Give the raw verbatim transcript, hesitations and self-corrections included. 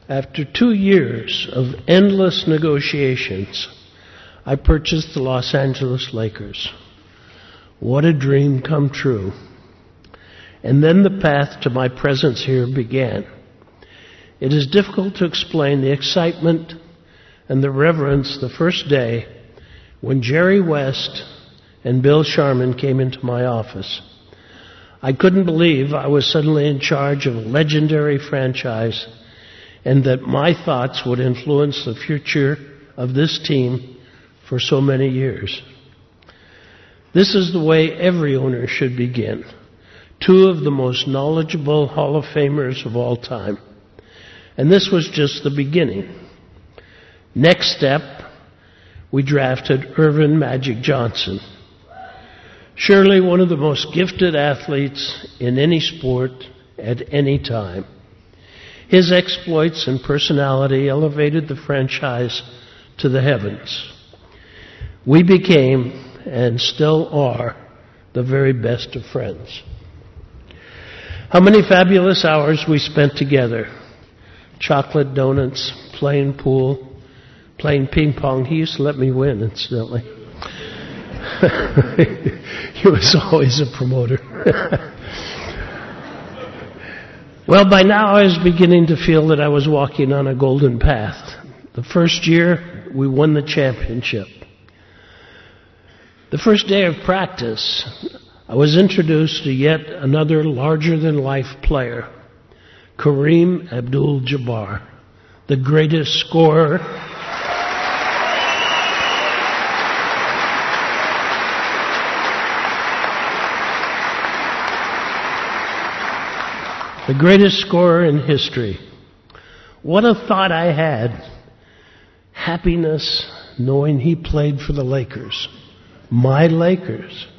After two years of endless negotiations, I purchased the Los Angeles Lakers. What a dream come true. And then the path to my presence here began. It is difficult to explain the excitement and the reverence the first day when Jerry West and Bill Sharman came into my office. I couldn't believe I was suddenly in charge of a legendary franchise and that my thoughts would influence the future of this team for so many years. This is the way every owner should begin. Two of the most knowledgeable Hall of Famers of all time. And this was just the beginning. Next step, we drafted Earvin Magic Johnson. Surely one of the most gifted athletes in any sport at any time. His exploits and personality elevated the franchise to the heavens. We became, and still are, the very best of friends. How many fabulous hours we spent together. Chocolate donuts, playing pool, playing ping pong. He used to let me win, incidentally. He was always a promoter. Well, by now I was beginning to feel that I was walking on a golden path. The first year, we won the championship. The first day of practice, I was introduced to yet another larger-than-life player, Kareem Abdul-Jabbar, the greatest scorer the greatest scorer in history. What a thought I had. Happiness knowing he played for the Lakers. My Lakers.